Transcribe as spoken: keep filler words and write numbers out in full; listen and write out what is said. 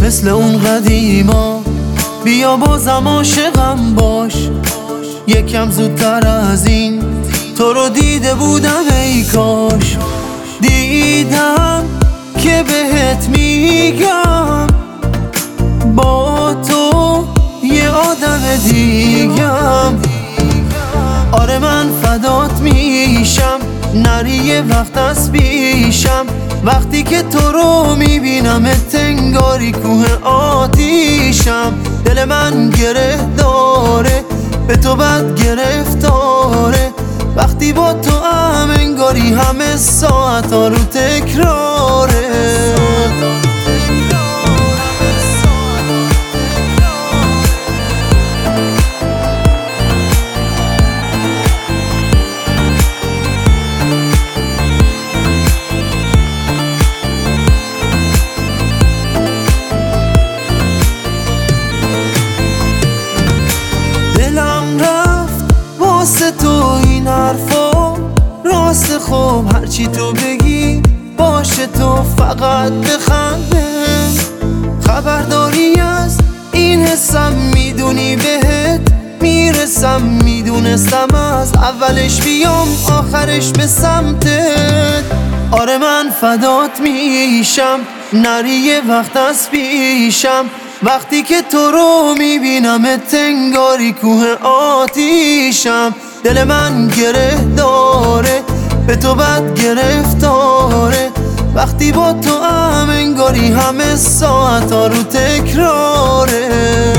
مثل اون قدیما، بیا بازم عاشقم باش. یکم زودتر از این تو رو دیده بودم ای کاش. دیدم که بهت میگم با تو یه آدم دیگم. آره من فدات میشم، نری یه وقت از پیشم. وقتی که تو رو میبینم انگاری کوه آتیشم. دل من گره داره، به تو بد گرفتاره. وقتی با تو هم انگاری همه ساعت ها رو تکراره. دلم رفت واسه تو این حرفا راست. خوب هرچی تو بگی باشه، تو فقط بخنده. خبرداری از این حسم میدونی، بهت میرسم. میدونستم از اولش بیام آخرش به سمتت. آره من فدات میشم، نری یه وقت از پیشم. وقتی که تو رو میبینم انگاری کوه آتیشم. دل من گره داره، به تو بد گرفتاره. وقتی با تو هم انگاری همه ساعت ها رو تکراره.